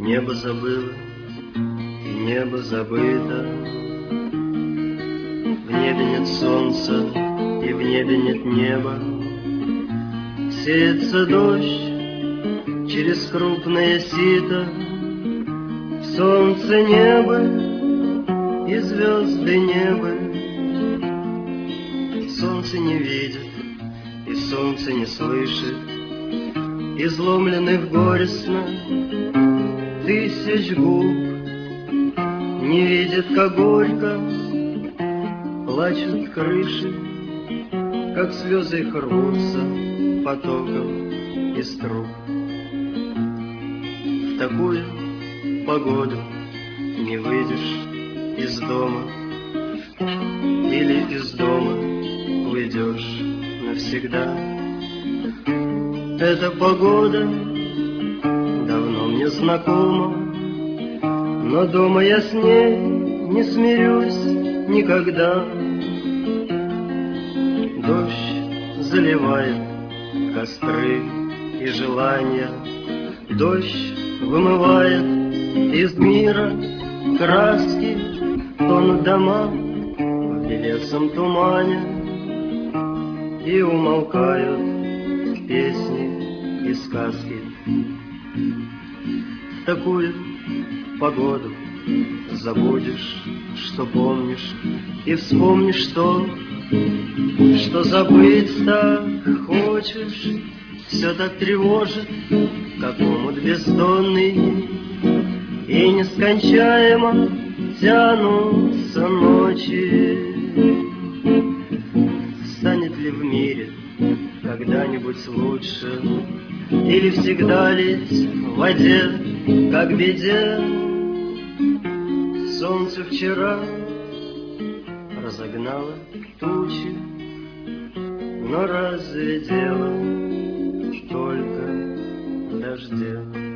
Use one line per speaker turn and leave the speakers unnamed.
Небо забыло, и небо забыто. В небе нет солнца, и в небе нет неба. Сеется дождь через крупное сито. Солнце небо и звезды небо. Солнце не видит, и солнце не слышит. Изломленных горестно тысяч губ, не видит, как горько плачут крыши, как слезы их рвутся потоком из труб. В такую погоду не выйдешь из дома, или из дома уйдешь навсегда. Эта погода давно мне знакома, но дома я с ней не смирюсь никогда. Дождь заливает костры и желания, дождь вымывает из мира краски, тонут дома в белесом тумане, и умолкают песни и сказки. В такую погоду забудешь, что помнишь, и вспомнишь то, что забыть так хочешь. Все так тревожит, как омут бездонный, и нескончаемо тянутся ночи. Станет ли в мире когда-нибудь лучше, или всегда лить в воде, как беде? Солнце вчера разогнало тучи, но разве дело только в дожде?